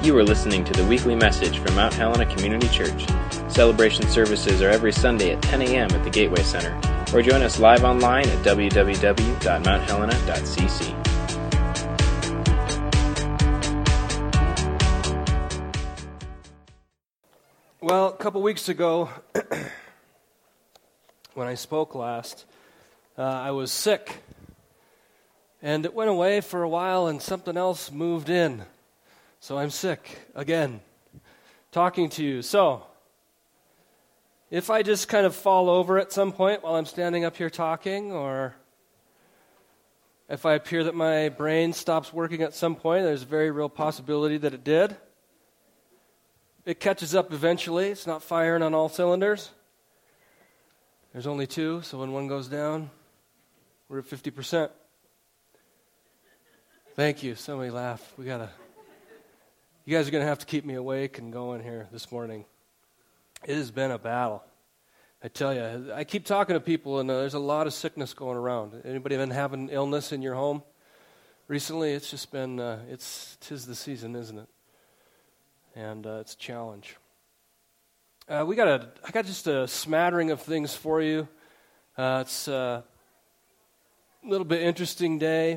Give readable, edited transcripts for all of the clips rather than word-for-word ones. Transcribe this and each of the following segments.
You are listening to the weekly message from Mount Helena Community Church. Celebration services are every Sunday at 10 a.m. at the Gateway Center, or join us live online at www.mounthelena.cc. Well, a couple weeks ago, when I spoke last, I was sick, and it went away for a while, and something else moved in. So I'm sick again, talking to you. So, if I just kind of fall over at some point while I'm standing up here talking, or if I appear that my brain stops working at some point, there's a very real possibility that it did. It catches up eventually. It's not firing on all cylinders. There's only two, so when one goes down, we're at 50%. Thank you. Somebody laughed. You guys are going to have to keep me awake and going here this morning. It has been a battle. I tell you, I keep talking to people, and there's a lot of sickness going around. Anybody been having illness in your home recently? It's just been, tis the season, isn't it? And it's a challenge. I got just a smattering of things for you. It's a little bit interesting day.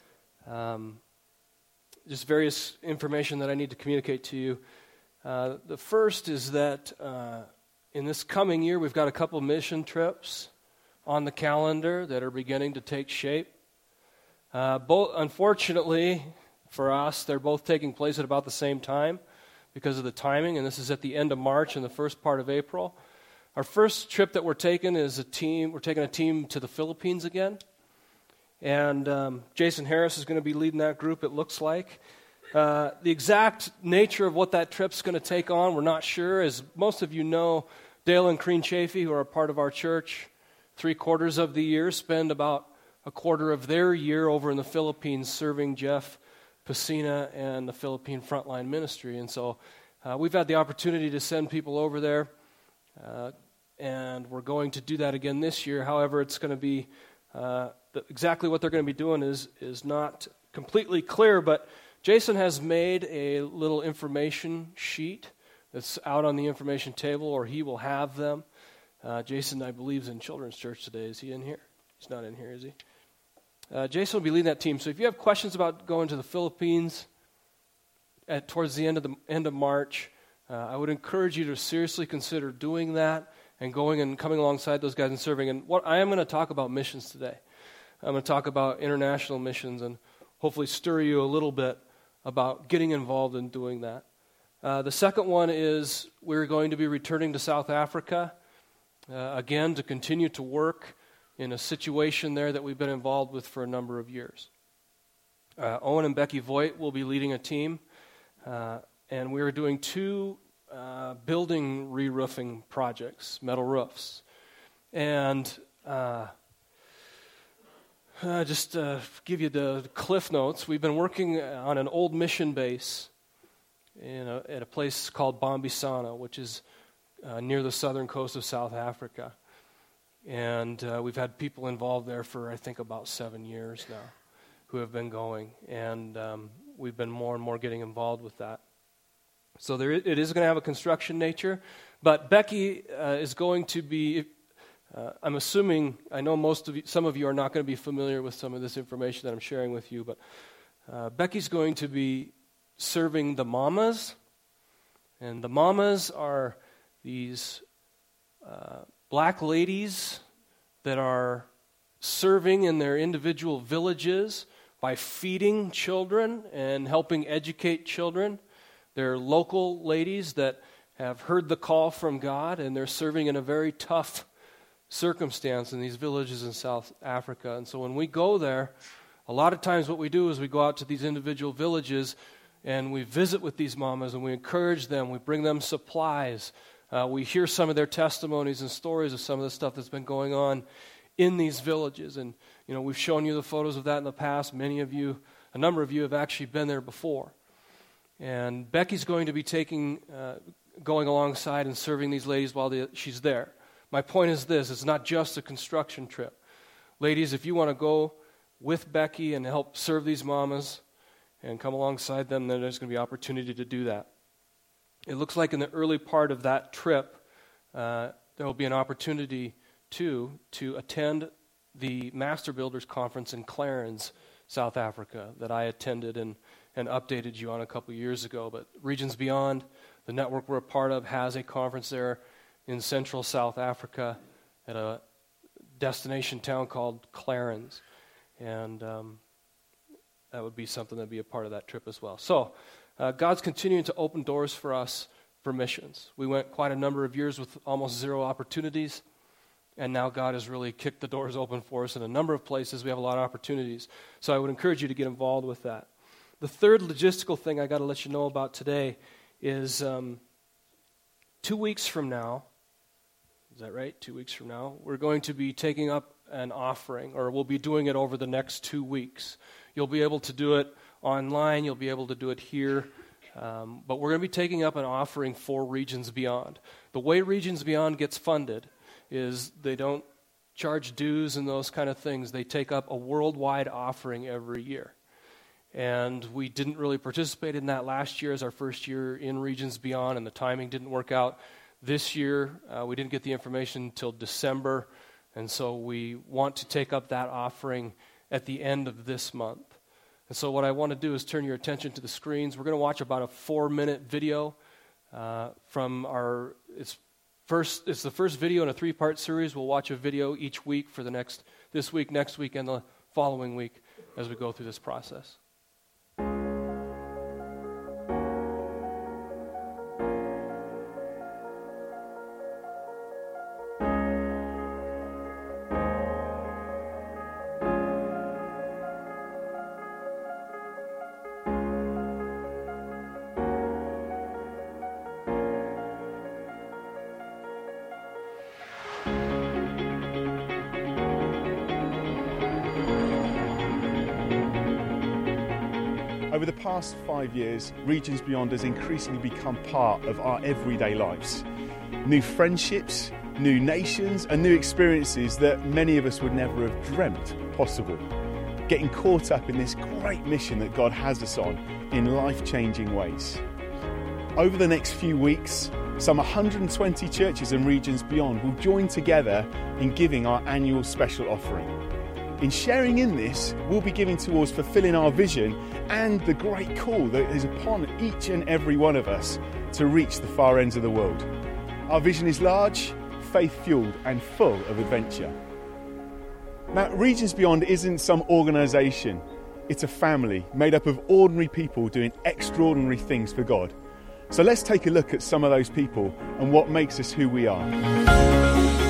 Just various information that I need to communicate to you. The first is that in this coming year, we've got a couple mission trips on the calendar that are beginning to take shape. Both, unfortunately for us, they're both taking place at about the same time because of the timing, and this is at the end of March and the first part of April. Our first trip that we're taking is we're taking a team to the Philippines again. And Jason Harris is going to be leading that group, it looks like. The exact nature of what that trip's going to take on, we're not sure. As most of you know, Dale and Crean Chafee, who are a part of our church, 3/4 of the year, spend about a quarter of their year over in the Philippines serving Jeff Pesina and the Philippine Frontline Ministry. And so we've had the opportunity to send people over there, and we're going to do that again this year. However, it's going to be... exactly what they're going to be doing is not completely clear, but Jason has made a little information sheet that's out on the information table, or he will have them. Jason, I believe, is in Children's Church today. Is he in here? He's not in here, is he? Jason will be leading that team. So if you have questions about going to the Philippines towards the end of March, I would encourage you to seriously consider doing that and going and coming alongside those guys and serving. And what I am going to talk about missions today. I'm going to talk about international missions and hopefully stir you a little bit about getting involved in doing that. The second one is we're going to be returning to South Africa, again, to continue to work in a situation there that we've been involved with for a number of years. Owen and Becky Voigt will be leading a team, and we're doing two building re-roofing projects, metal roofs. And just give you the cliff notes. We've been working on an old mission base at a place called Bambisana, which is near the southern coast of South Africa. And we've had people involved there for, I think, about 7 years now who have been going. And we've been more and more getting involved with that. So it is going to have a construction nature. But Becky is going to be... I'm assuming, I know some of you are not going to be familiar with some of this information that I'm sharing with you, but Becky's going to be serving the mamas, and the mamas are these black ladies that are serving in their individual villages by feeding children and helping educate children. They're local ladies that have heard the call from God, and they're serving in a very tough circumstance in these villages in South Africa. And so when we go there, a lot of times what we do is we go out to these individual villages and we visit with these mamas and we encourage them, we bring them supplies, we hear some of their testimonies and stories of some of the stuff that's been going on in these villages. And we've shown you the photos of that in the past. A number of you have actually been there before. And Becky's going to be going alongside and serving these ladies while she's there. My point is this, it's not just a construction trip. Ladies, if you want to go with Becky and help serve these mamas and come alongside them, then there's going to be opportunity to do that. It looks like in the early part of that trip, there will be an opportunity to attend the Master Builders Conference in Clarens, South Africa, that I attended and updated you on a couple years ago. But Regions Beyond, the network we're a part of, has a conference there in central South Africa at a destination town called Clarens. And that would be something that would be a part of that trip as well. So God's continuing to open doors for us for missions. We went quite a number of years with almost zero opportunities, and now God has really kicked the doors open for us in a number of places. We have a lot of opportunities. So I would encourage you to get involved with that. The third logistical thing I got to let you know about today is 2 weeks from now, is that right? 2 weeks from now, we're going to be taking up an offering, or we'll be doing it over the next 2 weeks. You'll be able to do it online, you'll be able to do it here, but we're going to be taking up an offering for Regions Beyond. The way Regions Beyond gets funded is they don't charge dues and those kind of things. They take up a worldwide offering every year. And we didn't really participate in that last year as our first year in Regions Beyond, and the timing didn't work out. This year, we didn't get the information until December, and so we want to take up that offering at the end of this month. And so what I want to do is turn your attention to the screens. We're going to watch about a 4-minute video from our, it's the first video in a 3-part series. We'll watch a video each week for this week, next week, and the following week as we go through this process. Over the past 5 years, Regions Beyond has increasingly become part of our everyday lives. New friendships, new nations, and new experiences that many of us would never have dreamt possible. Getting caught up in this great mission that God has us on in life-changing ways. Over the next few weeks, some 120 churches and Regions Beyond will join together in giving our annual special offering. In sharing in this, we'll be giving towards fulfilling our vision and the great call that is upon each and every one of us to reach the far ends of the world. Our vision is large, faith-fueled and full of adventure. Now, Regions Beyond isn't some organisation. It's a family made up of ordinary people doing extraordinary things for God. So let's take a look at some of those people and what makes us who we are.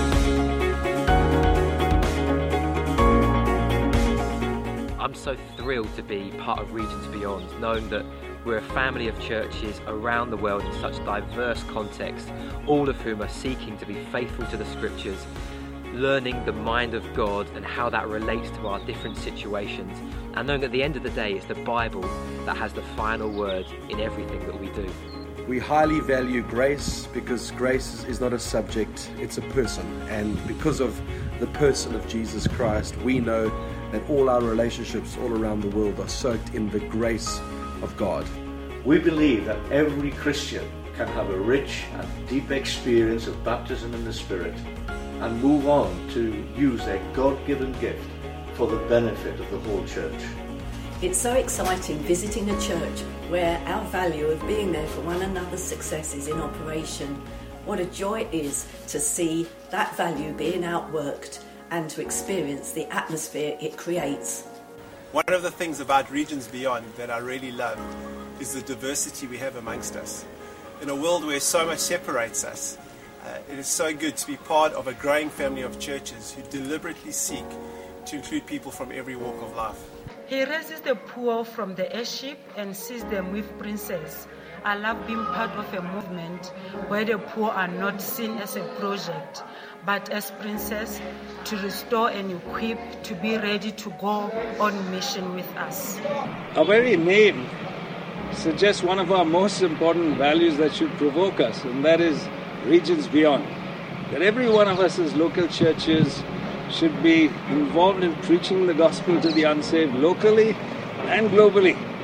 I'm so thrilled to be part of Regions Beyond, knowing that we're a family of churches around the world in such diverse contexts, all of whom are seeking to be faithful to the Scriptures, learning the mind of God and how that relates to our different situations, and knowing at the end of the day it's the Bible that has the final word in everything that we do. We highly value grace because grace is not a subject, it's a person. And because of the person of Jesus Christ, we know that all our relationships all around the world are soaked in the grace of God. We believe that every Christian can have a rich and deep experience of baptism in the Spirit and move on to use their God-given gift for the benefit of the whole church. It's so exciting visiting a church where our value of being there for one another's success is in operation. What a joy it is to see that value being outworked and to experience the atmosphere it creates. One of the things about Regions Beyond that I really love is the diversity we have amongst us. In a world where so much separates us, it is so good to be part of a growing family of churches who deliberately seek to include people from every walk of life. He raises the poor from the airship and sees them with princes. I love being part of a movement where the poor are not seen as a project, but as princes to restore and equip to be ready to go on mission with us. Our very name suggests one of our most important values that should provoke us, and that is Regions Beyond. That every one of us as local churches should be involved in preaching the gospel to the unsaved locally and globally.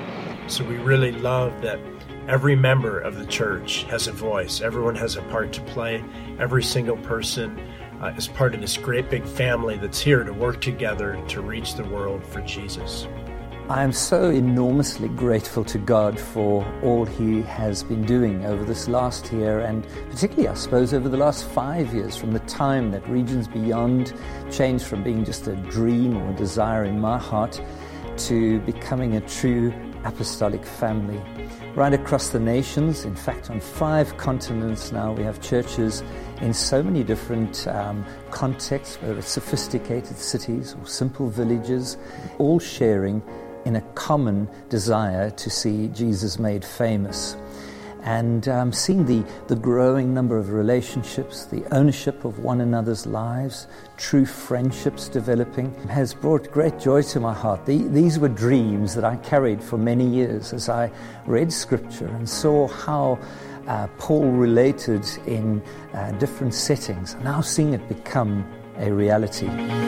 So we really love that every member of the church has a voice. Everyone has a part to play. Every single person is part of this great big family that's here to work together to reach the world for Jesus. I am so enormously grateful to God for all He has been doing over this last year, and particularly, I suppose, over the last 5 years, from the time that Regions Beyond changed from being just a dream or a desire in my heart to becoming a true apostolic family. Right across the nations, in fact on 5 continents now, we have churches in so many different contexts, whether it's sophisticated cities or simple villages, all sharing in a common desire to see Jesus made famous. And seeing the growing number of relationships, the ownership of one another's lives, true friendships developing, has brought great joy to my heart. These were dreams that I carried for many years as I read Scripture and saw how Paul related in different settings, now seeing it become a reality.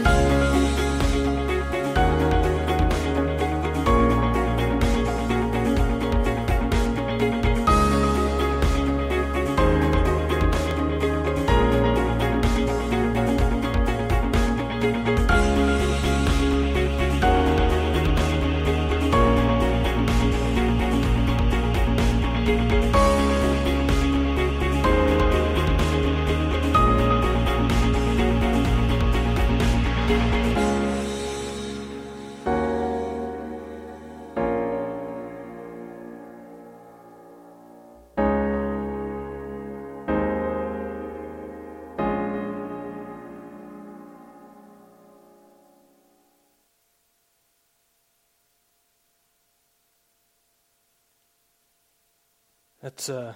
That's an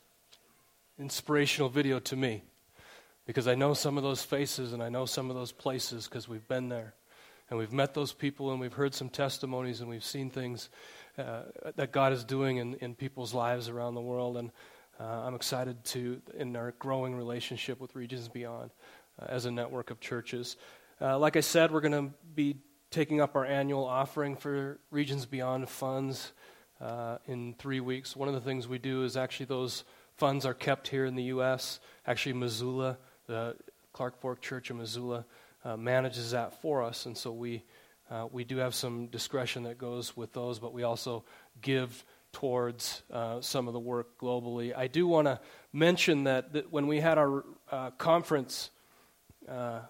inspirational video to me, because I know some of those faces and I know some of those places because we've been there and we've met those people and we've heard some testimonies and we've seen things that God is doing in people's lives around the world. And I'm excited in our growing relationship with Regions Beyond as a network of churches. Like I said, we're going to be taking up our annual offering for Regions Beyond funds in 3 weeks. One of the things we do is actually those funds are kept here in the U.S. Actually, Missoula, the Clark Fork Church of Missoula, manages that for us, and so we do have some discretion that goes with those, but we also give towards some of the work globally. I do want to mention that when we had our conference, the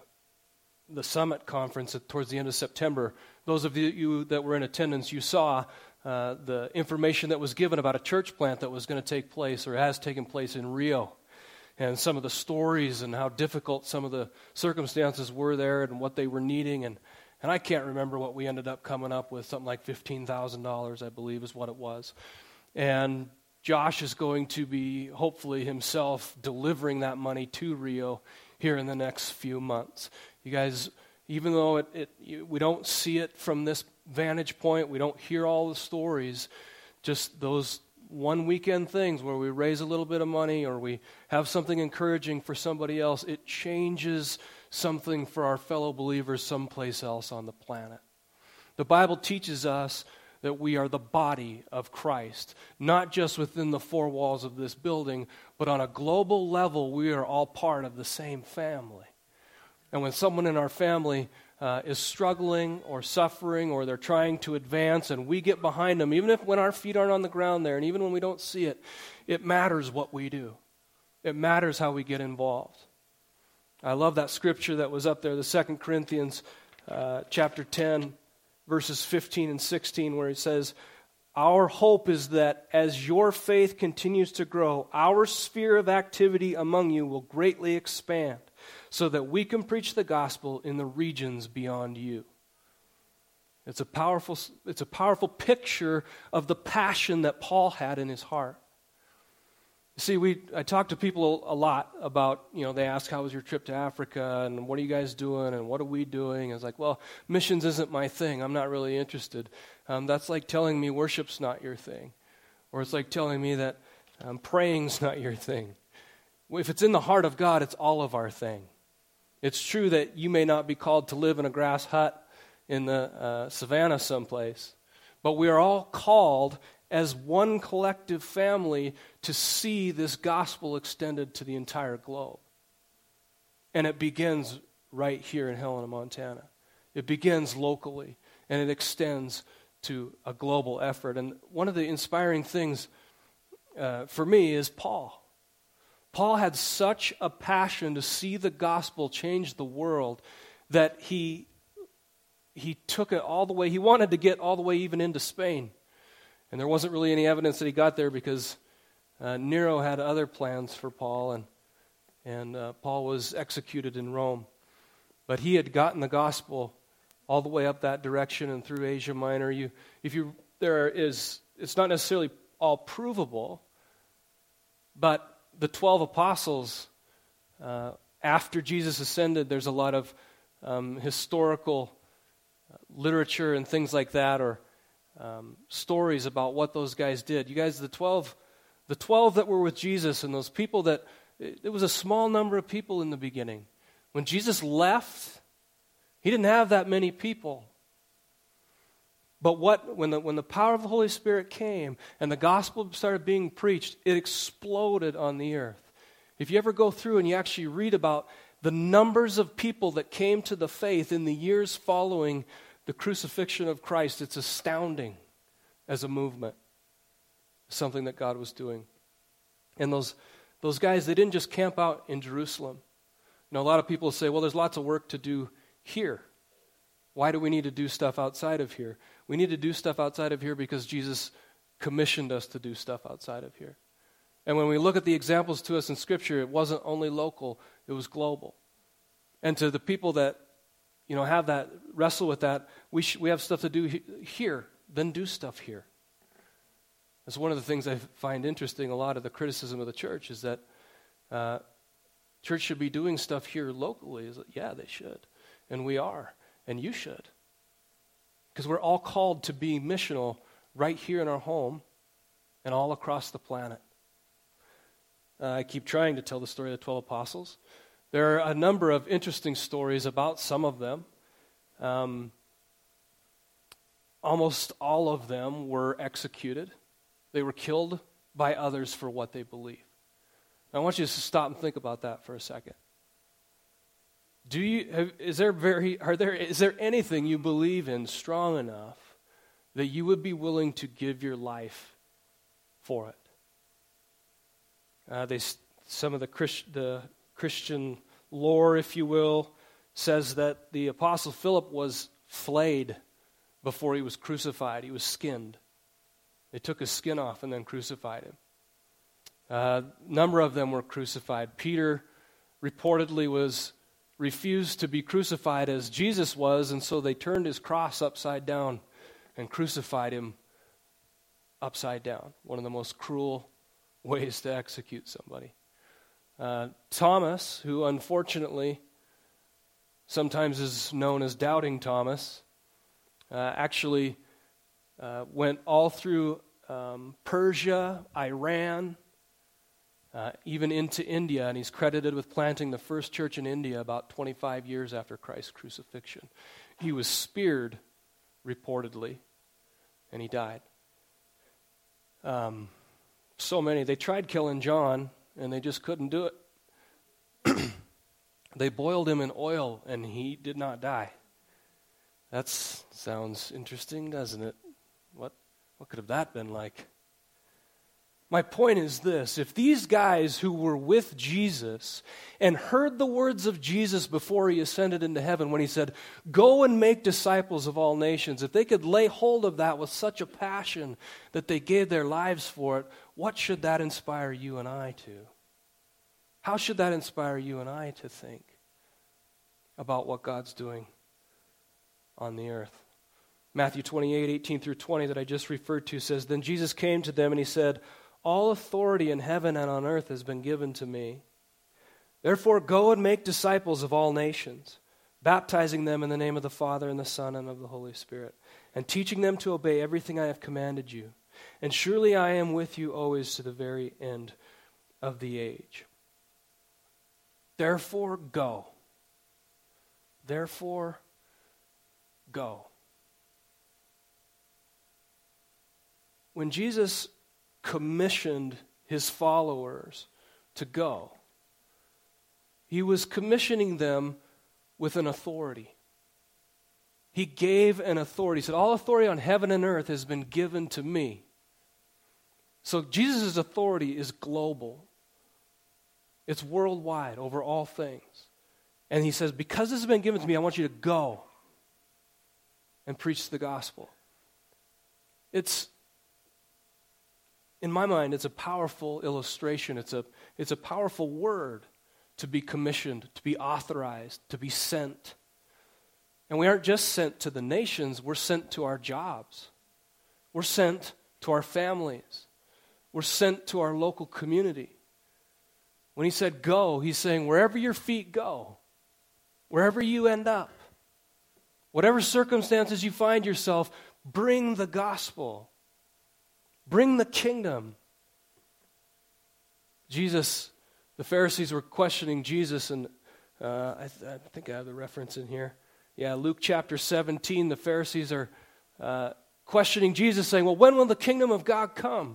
summit conference towards the end of September, those of you that were in attendance, you saw the information that was given about a church plant that was going to take place or has taken place in Rio, and some of the stories and how difficult some of the circumstances were there and what they were needing. And I can't remember what we ended up coming up with, something like $15,000, I believe is what it was. And Josh is going to be, hopefully himself, delivering that money to Rio here in the next few months. You guys, even though we don't see it from this vantage point, we don't hear all the stories, just those one weekend things where we raise a little bit of money or we have something encouraging for somebody else, it changes something for our fellow believers someplace else on the planet. The Bible teaches us that we are the body of Christ, not just within the 4 walls of this building, but on a global level, we are all part of the same family. And when someone in our family is struggling or suffering or they're trying to advance and we get behind them, even if when our feet aren't on the ground there and even when we don't see it, it matters what we do. It matters how we get involved. I love that scripture that was up there, the 2 Corinthians chapter 10, verses 15 and 16, where it says, "Our hope is that as your faith continues to grow, our sphere of activity among you will greatly expand, so that we can preach the gospel in the regions beyond you." It's a powerful picture of the passion that Paul had in his heart. See, I talk to people a lot about, they ask, how was your trip to Africa, and what are you guys doing, and what are we doing? It's like, well, missions isn't my thing. I'm not really interested. That's like telling me worship's not your thing. Or it's like telling me that praying's not your thing. If it's in the heart of God, it's all of our thing. It's true that you may not be called to live in a grass hut in the savannah someplace, but we are all called as one collective family to see this gospel extended to the entire globe. And it begins right here in Helena, Montana. It begins locally, and it extends to a global effort. And one of the inspiring things for me is Paul. Paul had such a passion to see the gospel change the world that he took it all the way. He wanted to get all the way even into Spain. And there wasn't really any evidence that he got there because Nero had other plans for Paul, and Paul was executed in Rome. But he had gotten the gospel all the way up that direction and through Asia Minor. It's not necessarily all provable, but the 12 apostles, after Jesus ascended, there's a lot of historical literature and things like that, or stories about what those guys did. You guys, the 12 that were with Jesus, and those people that, it was a small number of people in the beginning. When Jesus left, he didn't have that many people. But when the power of the Holy Spirit came and the gospel started being preached, it exploded on the earth. If you ever go through and you actually read about the numbers of people that came to the faith in the years following the crucifixion of Christ, it's astounding as a movement. Something that God was doing. And those guys, they didn't just camp out in Jerusalem. You know, a lot of people say, well, there's lots of work to do here. Why do we need to do stuff outside of here? We need to do stuff outside of here because Jesus commissioned us to do stuff outside of here. And when we look at the examples to us in Scripture, it wasn't only local, it was global. And to the people that, have that, wrestle with that, we have stuff to do here, then do stuff here. That's one of the things I find interesting, a lot of the criticism of the church is that church should be doing stuff here locally. Yeah, they should. And we are. And you should. Because we're all called to be missional right here in our home and all across the planet. I keep trying to tell the story of the 12 apostles. There are a number of interesting stories about some of them. Almost all of them were executed. They were killed by others for what they believe. I want you to stop and think about that for a second. Is there anything you believe in strong enough that you would be willing to give your life for it? Some of the Christian lore, if you will, says that the Apostle Philip was flayed before he was crucified. He was skinned. They took his skin off and then crucified him. A number of them were crucified. Peter reportedly refused to be crucified as Jesus was, and so they turned his cross upside down and crucified him upside down. One of the most cruel ways to execute somebody. Thomas, who unfortunately sometimes is known as Doubting Thomas, actually went all through Persia, Iran, even into India, and he's credited with planting the first church in India about 25 years after Christ's crucifixion. He was speared, reportedly, and he died. So many. They tried killing John, and they just couldn't do it. They boiled him in oil, and he did not die. That sounds interesting, doesn't it? What could have that been like? My point is this: if these guys who were with Jesus and heard the words of Jesus before he ascended into heaven when he said, "Go and make disciples of all nations," if they could lay hold of that with such a passion that they gave their lives for it, what should that inspire you and I to? How should that inspire you and I to think about what God's doing on the earth? Matthew 28:18-20 that I just referred to says, "Then Jesus came to them and he said, 'All authority in heaven and on earth has been given to me. Therefore go and make disciples of all nations, baptizing them in the name of the Father and the Son and of the Holy Spirit, and teaching them to obey everything I have commanded you. And surely I am with you always to the very end of the age.'" Therefore go. Therefore go. when Jesus commissioned his followers to go, he was commissioning them with an authority. He gave an authority. He said, all authority on heaven and earth has been given to me. So Jesus' authority is global. It's worldwide over all things. And he says, because this has been given to me, I want you to go and preach the gospel. It's, in my mind, it's a powerful illustration. It's a powerful word to be commissioned, to be authorized, to be sent. And we aren't just sent to the nations, we're sent to our jobs. We're sent to our families. We're sent to our local community. When he said go, he's saying wherever your feet go, wherever you end up, whatever circumstances you find yourself, bring the gospel. Bring the kingdom. Jesus, the Pharisees were questioning Jesus, and I think I have the reference in here. Yeah, Luke chapter 17, the Pharisees are questioning Jesus, saying, well, when will the kingdom of God come?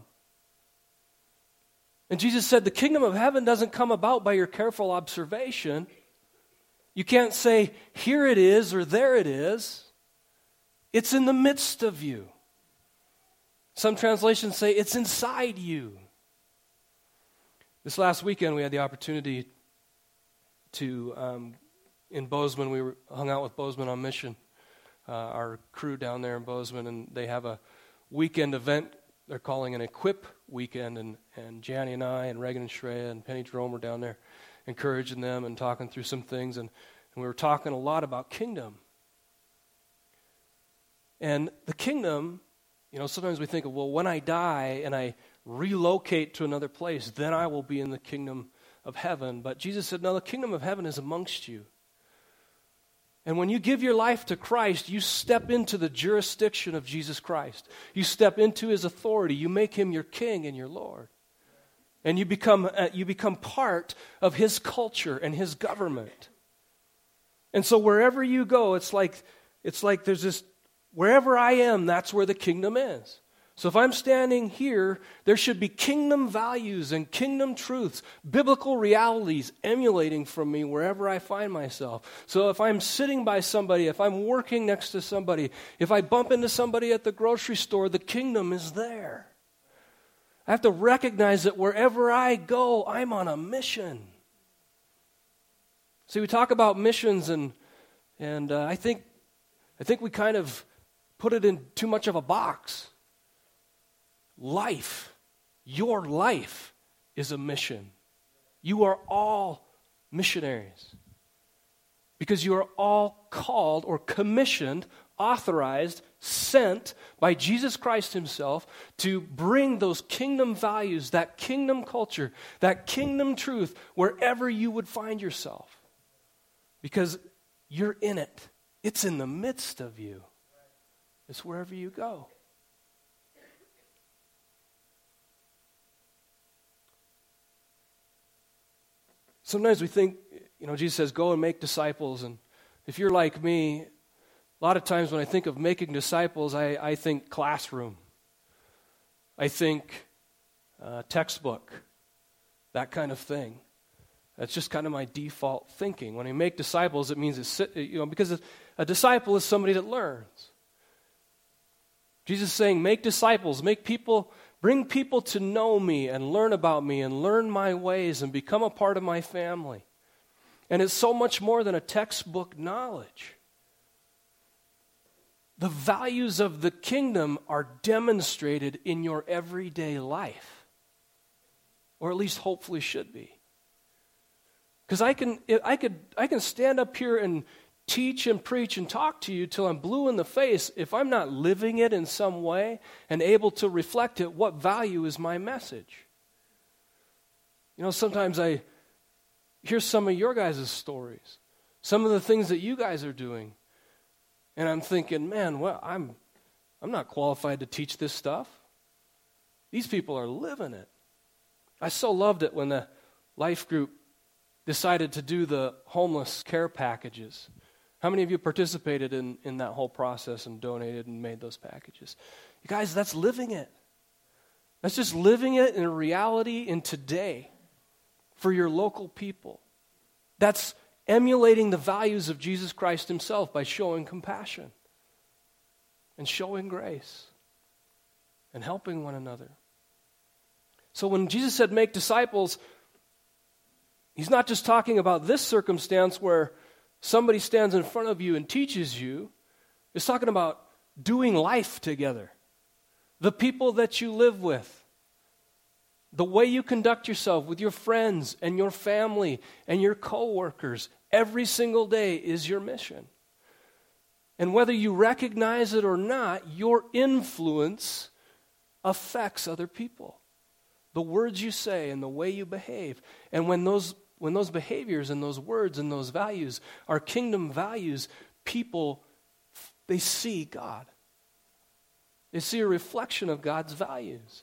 And Jesus said, the kingdom of heaven doesn't come about by your careful observation. You can't say, here it is or there it is. It's in the midst of you. Some translations say it's inside you. This last weekend we had the opportunity to, in Bozeman, we hung out with Bozeman on Mission, our crew down there in Bozeman, and they have a weekend event they're calling an Equip Weekend, and Janny and I and Reagan and Shreya and Penny Jerome were down there encouraging them and talking through some things, and we were talking a lot about kingdom. And the kingdom, sometimes we think of, well, when I die and I relocate to another place, then I will be in the kingdom of heaven. But Jesus said, no, the kingdom of heaven is amongst you. And when you give your life to Christ, you step into the jurisdiction of Jesus Christ. You step into his authority. You make him your king and your Lord. And you become part of his culture and his government. And so wherever you go, it's like there's this, wherever I am, that's where the kingdom is. So if I'm standing here, there should be kingdom values and kingdom truths, biblical realities emulating from me wherever I find myself. So if I'm sitting by somebody, if I'm working next to somebody, if I bump into somebody at the grocery store, the kingdom is there. I have to recognize that wherever I go, I'm on a mission. See, we talk about missions, and I think we kind of put it in too much of a box. Life, your life is a mission. You are all missionaries because you are all called or commissioned, authorized, sent by Jesus Christ himself to bring those kingdom values, that kingdom culture, that kingdom truth wherever you would find yourself, because you're in it. It's in the midst of you. It's wherever you go. Sometimes we think, Jesus says, go and make disciples. And if you're like me, a lot of times when I think of making disciples, I think classroom. I think textbook, that kind of thing. That's just kind of my default thinking. When I make disciples, it means because a disciple is somebody that learns. Jesus is saying, make disciples, bring people to know me and learn about me and learn my ways and become a part of my family. And it's so much more than a textbook knowledge. The values of the kingdom are demonstrated in your everyday life, or at least hopefully should be. Because I can stand up here and teach and preach and talk to you till I'm blue in the face. If I'm not living it in some way and able to reflect it, what value is my message? Sometimes I hear some of your guys' stories, some of the things that you guys are doing, and I'm thinking, man, well, I'm not qualified to teach this stuff. These people are living it. I so loved it when the life group decided to do the homeless care packages. How many of you participated in that whole process and donated and made those packages? You guys, that's living it. That's just living it in reality in today for your local people. That's emulating the values of Jesus Christ himself by showing compassion and showing grace and helping one another. So when Jesus said make disciples, he's not just talking about this circumstance where somebody stands in front of you and teaches you. He's talking about doing life together. The people that you live with. The way you conduct yourself with your friends and your family and your co-workers every single day is your mission. And whether you recognize it or not, your influence affects other people. The words you say and the way you behave. And when those behaviors and those words and those values are kingdom values, people, they see God. They see a reflection of God's values.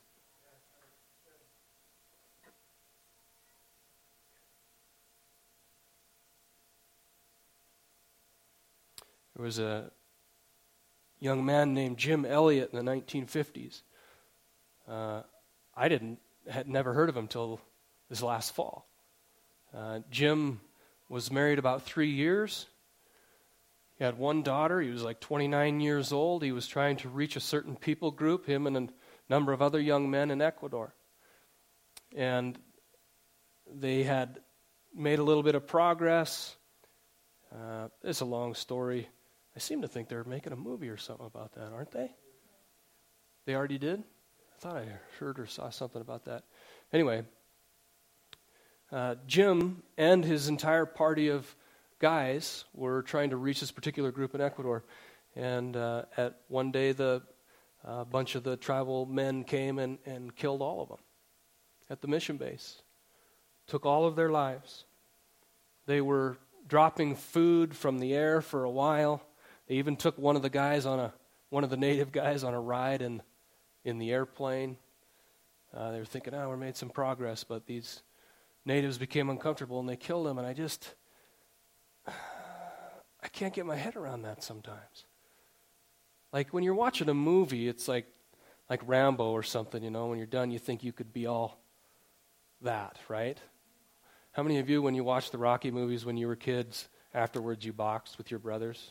There was a young man named Jim Elliot in the 1950s. I had never heard of him till this last fall. Jim was married about 3 years. He had one daughter. He was like 29 years old. He was trying to reach a certain people group, him and a number of other young men in Ecuador. And they had made a little bit of progress. It's a long story. I seem to think they're making a movie or something about that, aren't they? They already did? I thought I heard or saw something about that. Anyway, Jim and his entire party of guys were trying to reach this particular group in Ecuador. And at one day, the bunch of the tribal men came and killed all of them at the mission base. Took all of their lives. They were dropping food from the air for a while. They even took one of the native guys on a ride in the airplane. They were thinking, we made some progress, but these natives became uncomfortable and they killed him. And I can't get my head around that sometimes. Like when you're watching a movie, it's like Rambo or something, when you're done, you think you could be all that, right? How many of you, when you watched the Rocky movies when you were kids, afterwards you boxed with your brothers?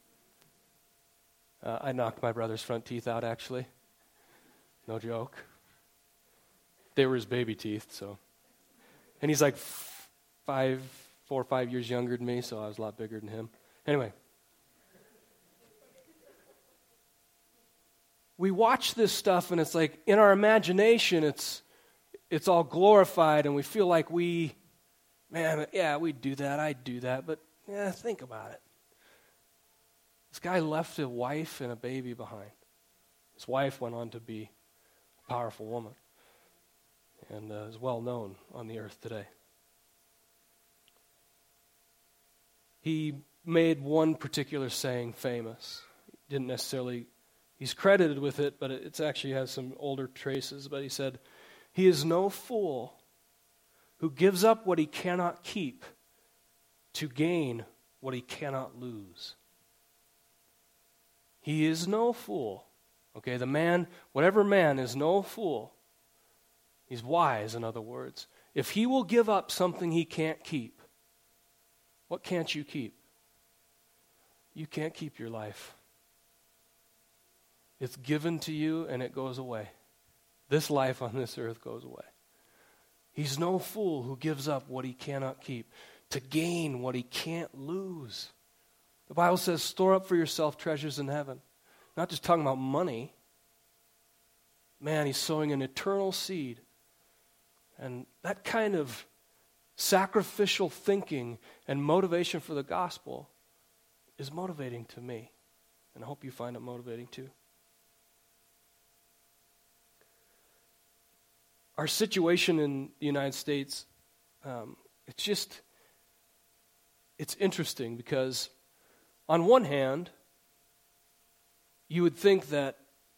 I knocked my brother's front teeth out, actually. No joke. They were his baby teeth, so. And he's like 4 or 5 years younger than me, so I was a lot bigger than him. Anyway. We watch this stuff, and it's like, in our imagination, it's all glorified, and we feel like we do that, I'd do that, but think about it. This guy left a wife and a baby behind. His wife went on to be a powerful woman and is well known on the earth today. He made one particular saying famous. He's credited with it, but it actually has some older traces, but he said, "He is no fool who gives up what he cannot keep to gain what he cannot lose." He is no fool. Okay, whatever man is no fool. He's wise, in other words. If he will give up something he can't keep, what can't you keep? You can't keep your life. It's given to you and it goes away. This life on this earth goes away. He's no fool who gives up what he cannot keep to gain what he can't lose. The Bible says, store up for yourself treasures in heaven. Not just talking about money. Man, he's sowing an eternal seed. And that kind of sacrificial thinking and motivation for the gospel is motivating to me. And I hope you find it motivating too. Our situation in the United States, it's interesting because on one hand, you would think that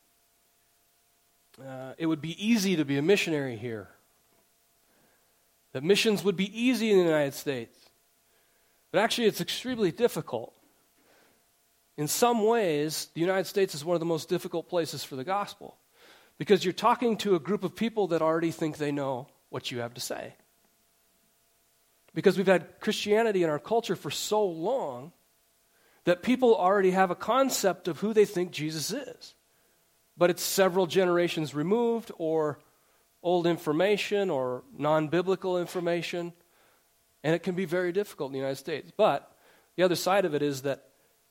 it would be easy to be a missionary here. That missions would be easy in the United States. But actually, it's extremely difficult. In some ways, the United States is one of the most difficult places for the gospel because you're talking to a group of people that already think they know what you have to say. Because we've had Christianity in our culture for so long that people already have a concept of who they think Jesus is. But it's several generations removed, or old information, or non-biblical information, and it can be very difficult in the United States. But the other side of it is that,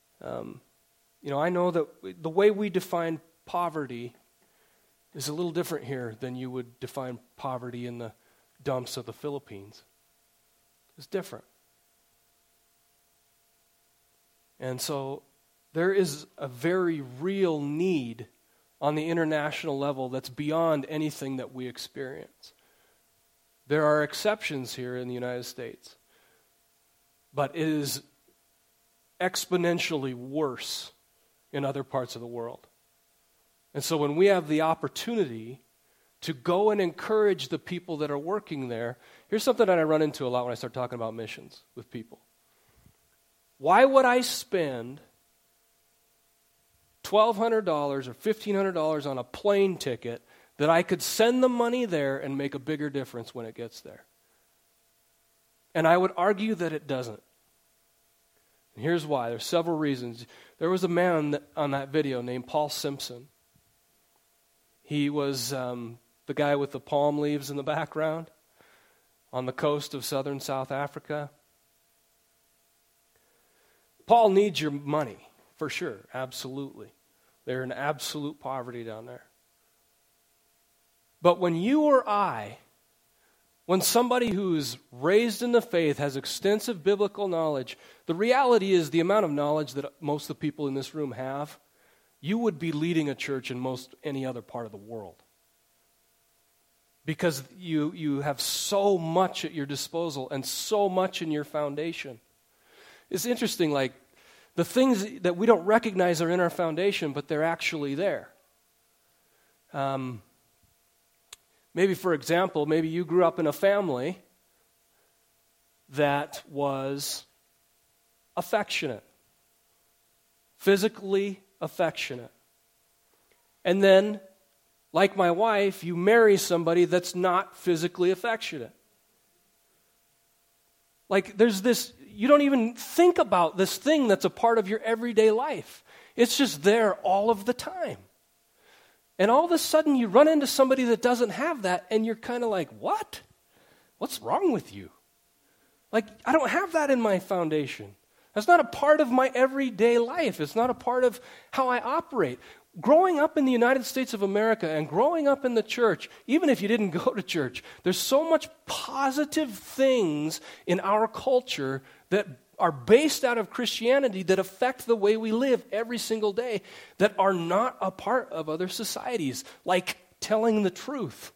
I know that the way we define poverty is a little different here than you would define poverty in the dumps of the Philippines. It's different. And so there is a very real need on the international level that's beyond anything that we experience. There are exceptions here in the United States, but it is exponentially worse in other parts of the world. And so when we have the opportunity to go and encourage the people that are working there, here's something that I run into a lot when I start talking about missions with people. Why would I spend $1,200 or $1,500 on a plane ticket that I could send the money there and make a bigger difference when it gets there? And I would argue that it doesn't. And here's why. There's several reasons. There was a man on that video named Paul Simpson. He was the guy with the palm leaves in the background on the coast of southern South Africa. Paul needs your money, for sure, absolutely. They're in absolute poverty down there. But when you or I, when somebody who's raised in the faith has extensive biblical knowledge, the reality is the amount of knowledge that most of the people in this room have, you would be leading a church in most any other part of the world. Because you have so much at your disposal and so much in your foundation. It's interesting, like, the things that we don't recognize are in our foundation, but they're actually there. Maybe, for example, maybe you grew up in a family that was affectionate, physically affectionate. And then, like my wife, you marry somebody that's not physically affectionate. Like, there's this, you don't even think about this thing that's a part of your everyday life. It's just there all of the time. And all of a sudden you run into somebody that doesn't have that, and you're kind of like, what? What's wrong with you? Like, I don't have that in my foundation. That's not a part of my everyday life. It's not a part of how I operate. Growing up in the United States of America and growing up in the church, even if you didn't go to church, there's so much positive things in our culture that are based out of Christianity that affect the way we live every single day that are not a part of other societies, like telling the truth,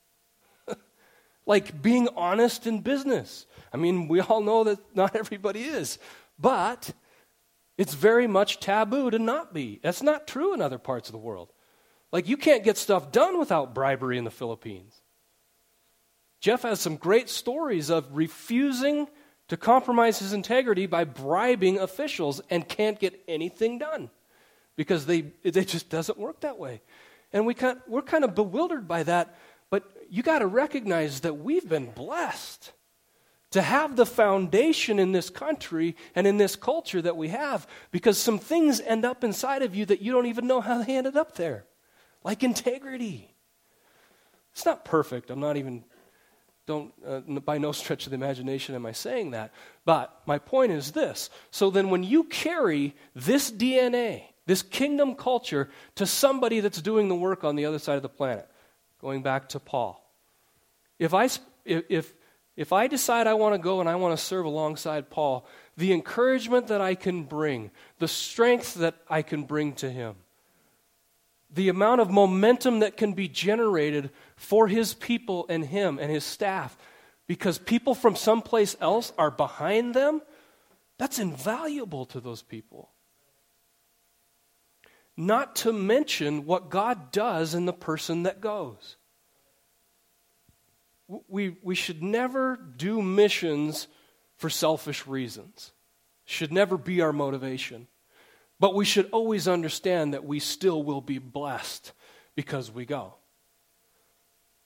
like being honest in business. I mean, we all know that not everybody is, but it's very much taboo to not be. That's not true in other parts of the world. Like, you can't get stuff done without bribery in the Philippines. Jeff has some great stories of refusing to compromise his integrity by bribing officials and can't get anything done because it just doesn't work that way. And we're kind of bewildered by that, but you got to recognize that we've been blessed to have the foundation in this country and in this culture that we have, because some things end up inside of you that you don't even know how they ended up there, like integrity. It's not perfect. By no stretch of the imagination am I saying that. But my point is this. So then when you carry this DNA, this kingdom culture, to somebody that's doing the work on the other side of the planet, going back to Paul, if I decide I want to go and I want to serve alongside Paul, the encouragement that I can bring, the strength that I can bring to him, the amount of momentum that can be generated for his people and him and his staff, because people from someplace else are behind them, that's invaluable to those people. Not to mention what God does in the person that goes. We should never do missions for selfish reasons. Should never be our motivation. But we should always understand that we still will be blessed because we go.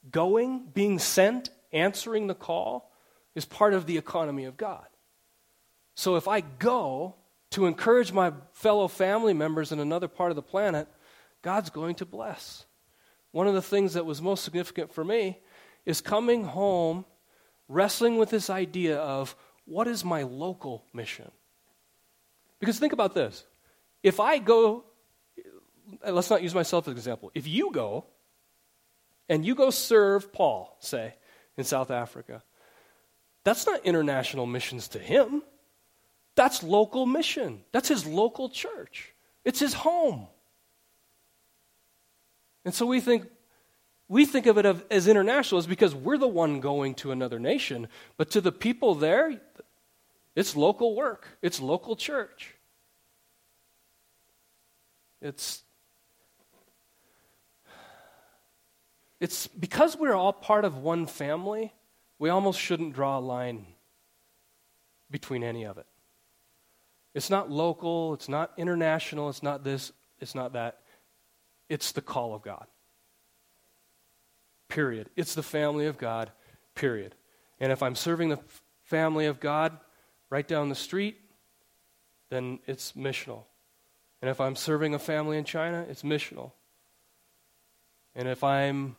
Going, being sent, answering the call is part of the economy of God. So if I go to encourage my fellow family members in another part of the planet, God's going to bless. One of the things that was most significant for me is coming home, wrestling with this idea of what is my local mission? Because think about this. If I go, let's not use myself as an example. If you go and you go serve Paul, say, in South Africa, that's not international missions to him. That's local mission. That's his local church. It's his home. And so we think of it as international is because we're the one going to another nation. But to the people there, it's local work. It's local church. It's because we're all part of one family, we almost shouldn't draw a line between any of it. It's not local, it's not international, it's not this, it's not that. It's the call of God. Period. It's the family of God, period. And if I'm serving the family of God right down the street, then it's missional. And if I'm serving a family in China, it's missional. And if I'm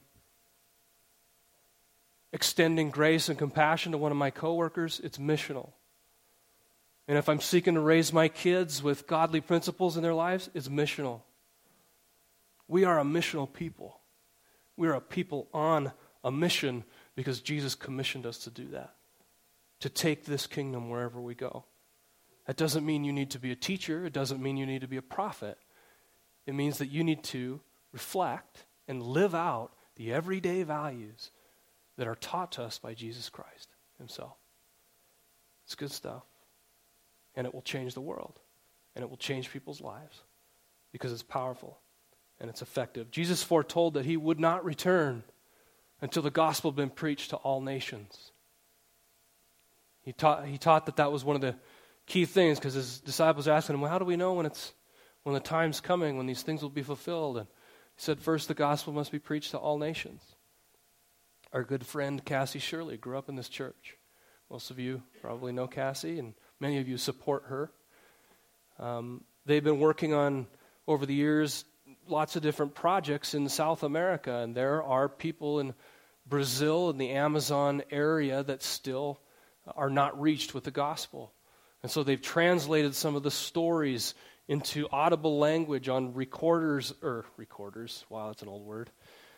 extending grace and compassion to one of my coworkers, it's missional. And if I'm seeking to raise my kids with godly principles in their lives, it's missional. We are a missional people. We are a people on a mission because Jesus commissioned us to do that, to take this kingdom wherever we go. That doesn't mean you need to be a teacher. It doesn't mean you need to be a prophet. It means that you need to reflect and live out the everyday values that are taught to us by Jesus Christ himself. It's good stuff. And it will change the world. And it will change people's lives because it's powerful and it's effective. Jesus foretold that he would not return until the gospel had been preached to all nations. He taught that was one of the key things because his disciples asked him, well, how do we know when the time's coming, when these things will be fulfilled? And he said, first, the gospel must be preached to all nations. Our good friend Cassie Shirley grew up in this church. Most of you probably know Cassie, and many of you support her. They've been working on, over the years, lots of different projects in South America, and there are people in Brazil and the Amazon area that still are not reached with the gospel. And so they've translated some of the stories into audible language on recorders, wow, that's an old word,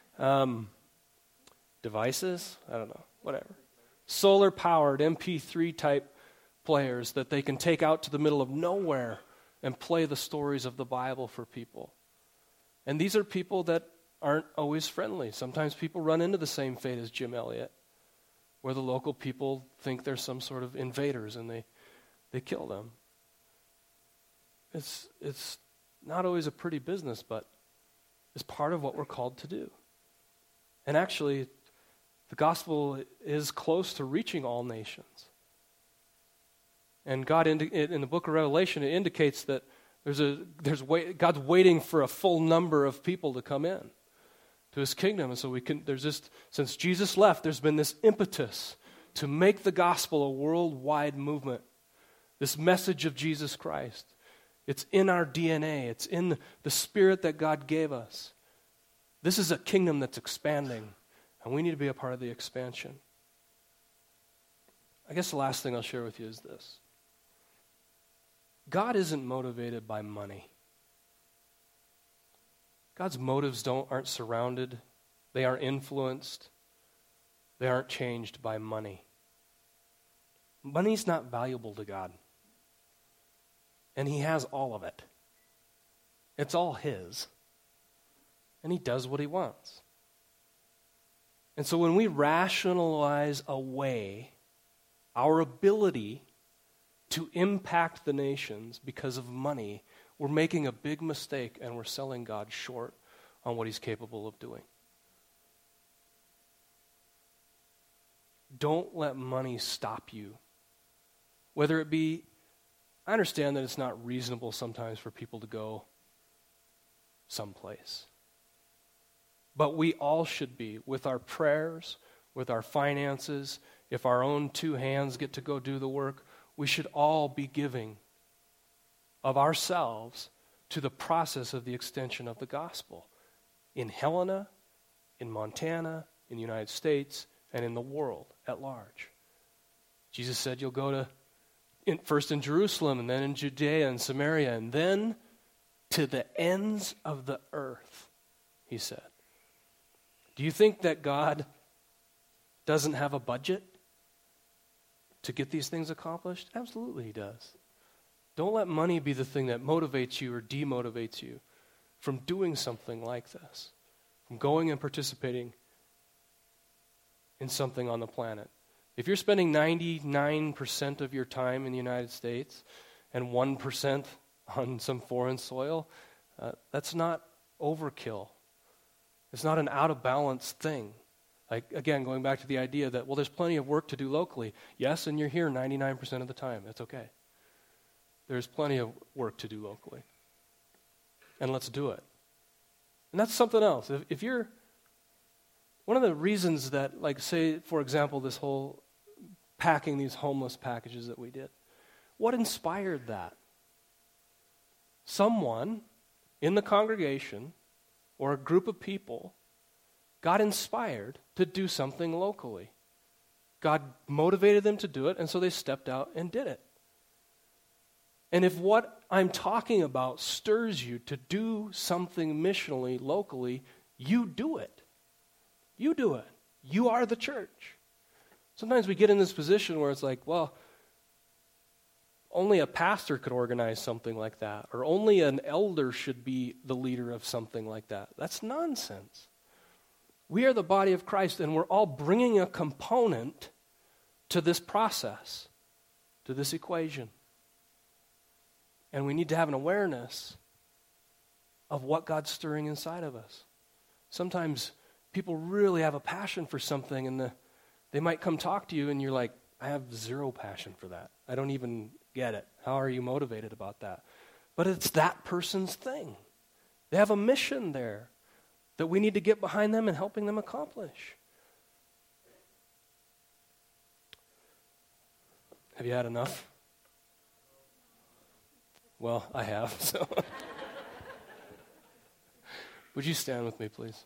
devices, I don't know, whatever. Solar-powered MP3 type players that they can take out to the middle of nowhere and play the stories of the Bible for people. And these are people that aren't always friendly. Sometimes people run into the same fate as Jim Elliot, where the local people think they're some sort of invaders and they kill them. It's not always a pretty business, but it's part of what we're called to do. And actually, the gospel is close to reaching all nations. And God, in the book of Revelation, it indicates that God's waiting for a full number of people to come in to his kingdom. And so since Jesus left, there's been this impetus to make the gospel a worldwide movement. This message of Jesus Christ. It's in our DNA. It's in the spirit that God gave us. This is a kingdom that's expanding, and we need to be a part of the expansion. I guess the last thing I'll share with you is this. God isn't motivated by money. God's motives aren't surrounded. They aren't influenced. They aren't changed by money. Money's not valuable to God. And he has all of it. It's all his. And he does what he wants. And so when we rationalize away our ability to impact the nations because of money, we're making a big mistake and we're selling God short on what he's capable of doing. Don't let money stop you. Whether it be, I understand that it's not reasonable sometimes for people to go someplace. But we all should be, with our prayers, with our finances. If our own two hands get to go do the work, we should all be giving of ourselves to the process of the extension of the gospel in Helena, in Montana, in the United States, and in the world at large. Jesus said you'll go first in Jerusalem, and then in Judea and Samaria, and then to the ends of the earth, he said. Do you think that God doesn't have a budget to get these things accomplished? Absolutely he does. Don't let money be the thing that motivates you or demotivates you from doing something like this, from going and participating in something on the planet. If you're spending 99% of your time in the United States and 1% on some foreign soil, that's not overkill. It's not an out-of-balance thing. Like, again, going back to the idea that, well, there's plenty of work to do locally. Yes, and you're here 99% of the time. That's okay. There's plenty of work to do locally. And let's do it. And that's something else. If you're, one of the reasons that, like, say, for example, this whole packing these homeless packages that we did, what inspired that? Someone in the congregation or a group of people got inspired to do something locally. God motivated them to do it, and so they stepped out and did it. And if what I'm talking about stirs you to do something missionally, locally, you do it. You do it. You are the church. Sometimes we get in this position where it's like, well, only a pastor could organize something like that, or only an elder should be the leader of something like that. That's nonsense. We are the body of Christ, and we're all bringing a component to this process, to this equation. And we need to have an awareness of what God's stirring inside of us. Sometimes people really have a passion for something, and they might come talk to you, and you're like, I have zero passion for that. I don't even get it. How are you motivated about that? But it's that person's thing. They have a mission there that we need to get behind them and helping them accomplish. Have you had enough? Well, I have, so. Would you stand with me, please?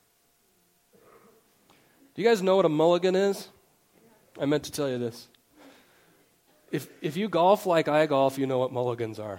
Do you guys know what a mulligan is? I meant to tell you this. If you golf like I golf, you know what mulligans are.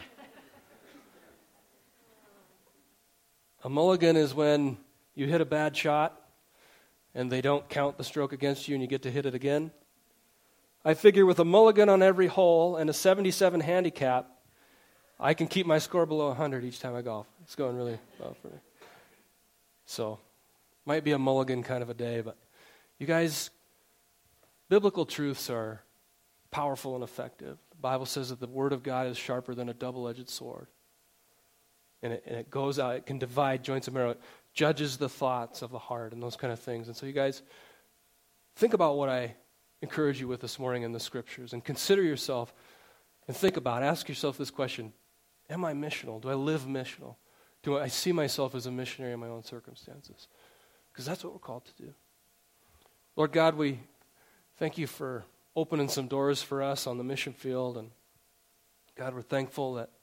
A mulligan is when you hit a bad shot and they don't count the stroke against you and you get to hit it again. I figure with a mulligan on every hole and a 77 handicap, I can keep my score below 100 each time I golf. It's going really well for me. So, might be a mulligan kind of a day, but you guys, biblical truths are powerful and effective. The Bible says that the Word of God is sharper than a double-edged sword. And it goes out, it can divide joints and marrow. It judges the thoughts of the heart and those kind of things. And so you guys, think about what I encourage you with this morning in the Scriptures and consider yourself and think about it. Ask yourself this question: am I missional? Do I live missional? Do I see myself as a missionary in my own circumstances? Because that's what we're called to do. Lord God, we thank you for opening some doors for us on the mission field. And God, we're thankful that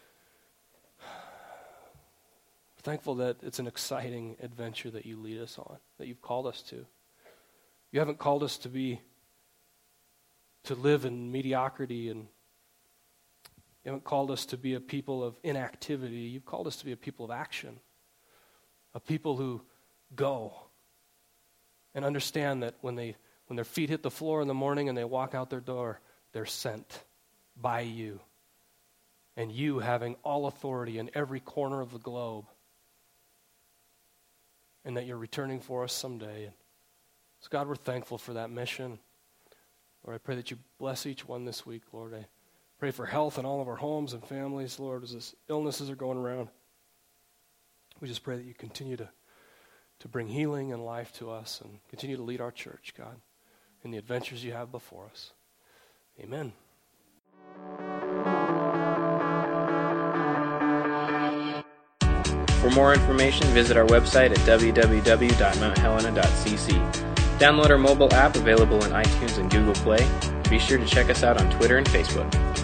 it's an exciting adventure that you lead us on, that you've called us to. You haven't called us to live in mediocrity, and you haven't called us to be a people of inactivity. You've called us to be a people of action, a people who go and understand that when their feet hit the floor in the morning and they walk out their door, they're sent by you. And you having all authority in every corner of the globe. And that you're returning for us someday. So God, we're thankful for that mission. Lord, I pray that you bless each one this week, Lord. I pray for health in all of our homes and families, Lord, as this illnesses are going around. We just pray that you continue to bring healing and life to us and continue to lead our church, God, in the adventures you have before us. Amen. For more information, visit our website at www.mounthelena.cc. Download our mobile app available in iTunes and Google Play. Be sure to check us out on Twitter and Facebook.